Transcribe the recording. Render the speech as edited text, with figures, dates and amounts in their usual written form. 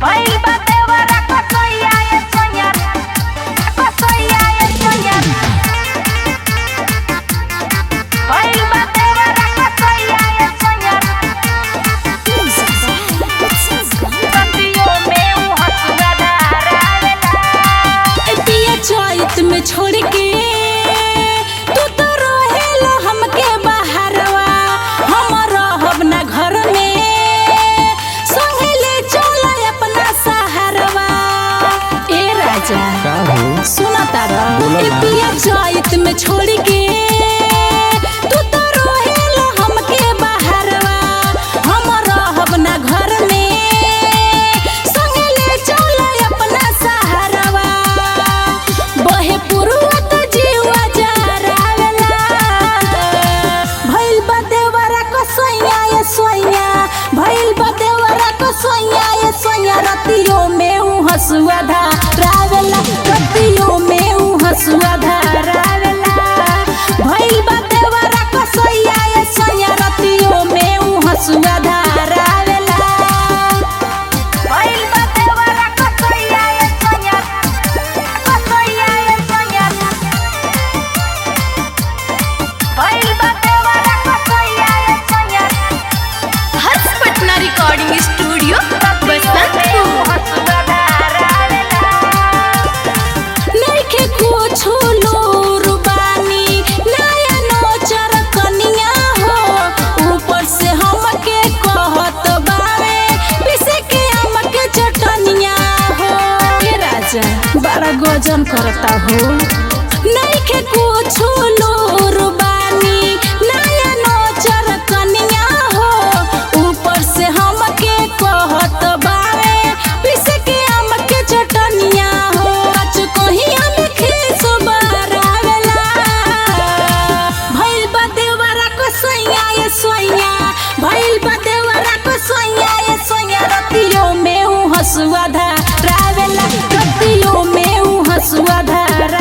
भइल बा देवरा कसैया ये सोनिया कसैया ये सोनिया भइल बा देवरा कसैया ये सोनिया बंदियों में ऊ हंसुआ धारावेला ए पिया चैत में छोड़ के तू तो रहेला हमके बाहरवा हम रहब ना घर में संगे चल अपना शहरवा ए राजा का हो सुना तारा बोलो ए ना। पिया चैत में छोड़ के तू तो रहेला हमके बाहरवा हम रहब ना घर में संगे चल अपना शहरवा बहे पुरुआ तो जीवा जरावेला भइल बा देवरा कसैया ये सोइया भइल बा देवरा कसैया ये सोइया रतियों में ऊ हंसुआ धारावेला रतियों में ऊ हंसुआ धारावेला भइल बा देवरा कसैया ये सोइया रतियों में ऊ हंसुआ धारावेला भइल बा देवरा कसैया ये सोनिया कसैया ये सोनिया भइल बा देवरा कसैया ये सोनिया हर्ष पटना रिकॉर्डिंग स्टूडियो बसंतपुर हंसुआ धारावेला नइखे कुछो लोर बानी नया नोचर कनिया हो ऊपर से हमके कहत बावे पिसे के हमके चटनिया हो ए राजा बड़ा गजन करता हो नइखे कुछो लोर बानी नया नोचर कनिया हो ऊपर से हमके कहत बावे पिसे के हमके चटनिया हो कच कहिया में खीस बरावेला भइल बा देवरा कसैया ये सोइया भइल बा देवरा कसैया ये सोइया रतियों में ऊ हंसुआ धारावेला रतियों में ऊ हंसुआ धारावेला